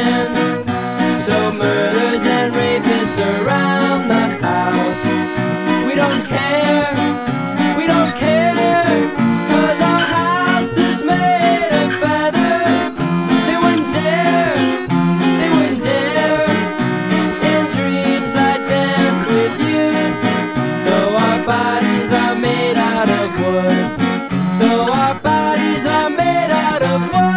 hand. Though murders and rapists around the house, we don't care, we don't care, 'cause our house is made of feather. They wouldn't dare, they wouldn't dare. In dreams I dance with you, though our bodies are made out of wood. Though our bodies are made out of wood.